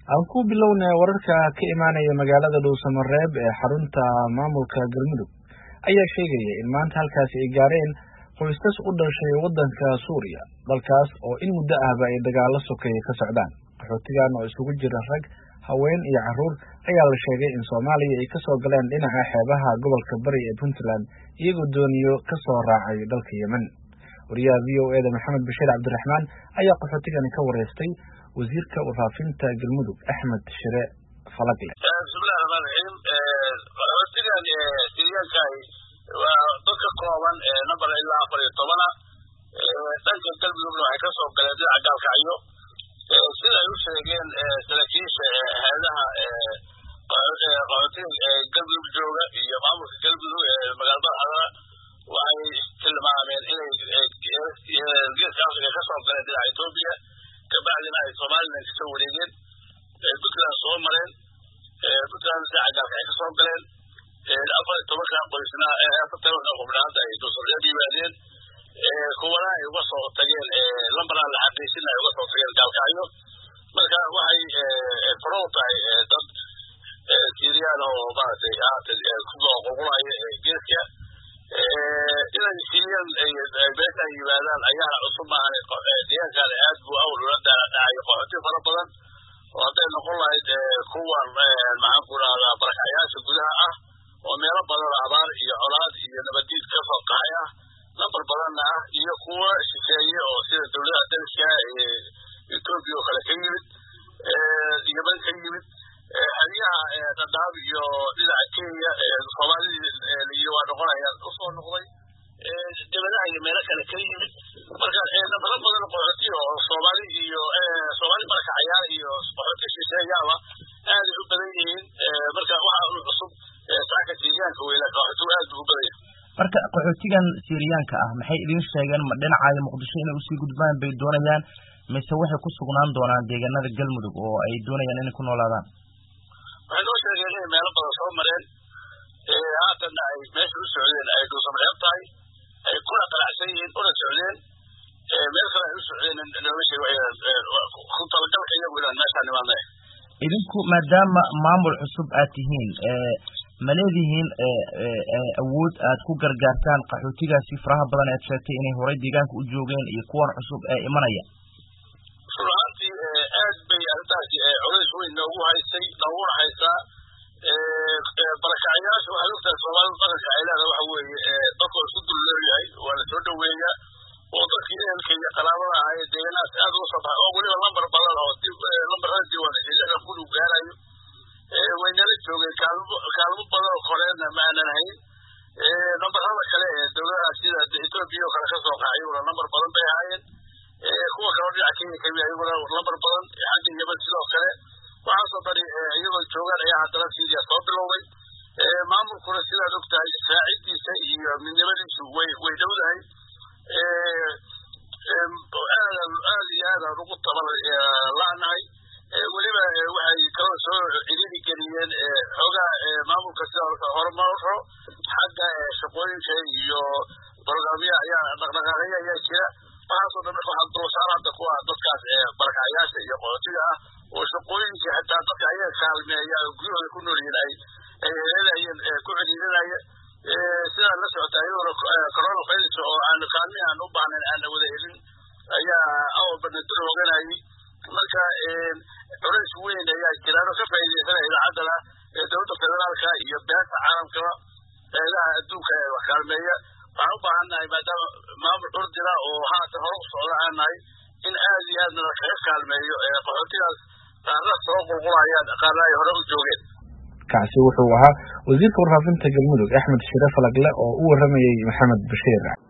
Aan ku bilownay wararka ka imaanaya magaalada Dhuusamareeb ee xarunta maamulka Galmudug ayaa sheegaya in maanta halkaas ay gaareen qoysas u dhashay wadanka Suuriya dalkaas oo in muddo ahba ay dagaalo sokeeye ka socdaan. Qaxootigan oo isugu jira rag, haween iyo carruur ayaa la sheegay in Soomaaliya ay ka soo galeen dhinaca xeebaha gobolka Bari ee Puntland iyagoo dooniyo ka soo raacay dalka Yemen. Wariyaha VOA Maxamed Bashiir Cabdiraxmaan ayaa qaxootigani ka wareystay wasiirka warfaafinta Galmudug Axmed Shire Falagle. Bismillaahi Rahmaani Rahiim. Qaxootigan Siriyaanka waa dadka kooban number ilaa 14 dhanka Galmudugna waxay ka soo galeen dhinaca Gaalkacyo sida ay u sheegeen saraakiisha hay'adaha qaxootiga Galmudug jooga iyo maamulka Galmudug magaalada Hadara waxay tilmaameen inay geeska Afrika ka soo galeen dhinaca Itoobiya kabacdina ay Soomaaliland ka soo wareegeen Puntland soo mareen Puntland dhinaca Gaalkacyo ka soo galeen 14 qoysna qubnaanta ay Dhuusamareeb yimaadeen kuwana ay uga soo tageen lambaraan la xaqiijin ay uga soo tageen Gaalkacyo marka waxay faro tahay dad Siriyaan oo maaragtay ku soo qulqulaya geeska inay Siriyaan ay beesha yimaadaan ayaa cusub maahan deegaankan aad buu awal ula dhacay qaxooti fara badan oo hadday noqon lahayd kuwa maxaan ku rahdaa barakacayaasha gudaha ah oo meelo badan abaar iyo colaad iyo nabadiid ka soo qaxay ah number badanna ah iyo kuwa shisheeye oo sida dowladaha dariska Itoobiya oo kale ka yimid Yemen ka yimid xeryaha Dadaab iyo dhinaca Kenya Soomaalida iyo waa noqonayaan u soo noqday dibadaha iyo meelo kale ka yimid marka number badan qaxooti oo Soomaali iyo Soomaali barakacayaal iyo qaxooti shisheeyaha aad u badan yihiin marka waxa uu cusub saaka deegaanka weeyla qaxooti aad u badan marka qaxootigan Siriyaanka ah maxay idin sheegeen ma dhinaca Muqdisho inay u sii gudbaan bay doonayaan mise waxay ku sugnaan doonaan deegaanada Galmudug oo ay doonayaan inay ku noolaadaan waxay noo sheegeen in meelo badan soo mareen haatan ay meesha u socdeen ay Dhuusamareeb tahay ay kula qalacsan yihiin una socdeen meel kale ay u socdeen nolosha ku talagalka iyagu inaan meesha nimaadnay idinku maadaama maamul cusub aad tihiin ma leedihiin awood aad ku gargaartaan qaxootigaasi faraha badan aad sheegtay inay horay deegaanka u joogeen iyo kuwan cusub ee imanaya runtii aad bay arrintaasi culays weyn noogu haysay nooguna haysaa barakacayaasha waxay ogtahay Soomaalida dhaqanka ay leedahay waxa weeye dadku isku dul leeyahay waa la soo dhaweeyaa oo dadkii ehelka iyo qaraabada ahaa deegaanaas aad uga soo baxay oo weliba lambar badan oo lambarada diiwaangashiga ku dhow gaarayo waynala joogeen kaalmo badan oo koreedna ma aanan hayn lambarada kale dowladaha sida Itoobiya oo kale ka soo qaxay iyaguna lambar badan bay ahaayeen kuwa kale dhinaca Kenya ka yimid iyaguna lambar badan xagga Yemen sidoo kale waxaasoo dhan iyagoo joogaan ayaa haddana Siriya soo bilowday maamulkuna sidaad ogtahay raacidiisa iyo midnimadiisu way dhowdahay aad iyo aad aan ugu la'nahay weliba waxay kaloo soo cidhiidhi geliyeen xoogaa maamulka sida horumaro xagga shaqooyinka iyo barnaamijya ayaa dhaqdhaqaaqyo ayaa jira waxaasoo dhan marka waxaa dulsaar hadda ku ah dadkaas barakacayaasha iyo qaxootiga ah oo shaqooyinka xitaa dadka ayaga kaalmeeya oo guryahooda ku nool yihiin ay helayeen ku celiirinaya sidaa la socota iyadoo coronavirus oo aan kaalmihi aan u baahnayn aan wada helin ayaa awalbana dul hooganayay marka culays weyn ayaa jiraan oo ka faa'iideysanaya idaacadana dowladda federaalka iyo beesha caalamkaba hay'adaha adduunka ee wax kaalmeeya waxaan u baahannahay maadaama maamul curdina oo haatan hore u socda aan nahay in aad iyo aadna kaga kaalmeeyo qaxootigaas qaarna soo qulqulayaan qaarna ay hore u joogeen kaasi wuxuu ahaa wasiirka warfaafinta Galmudug Axmed Shire Falagle oo u waramayay Maxamed Bashiir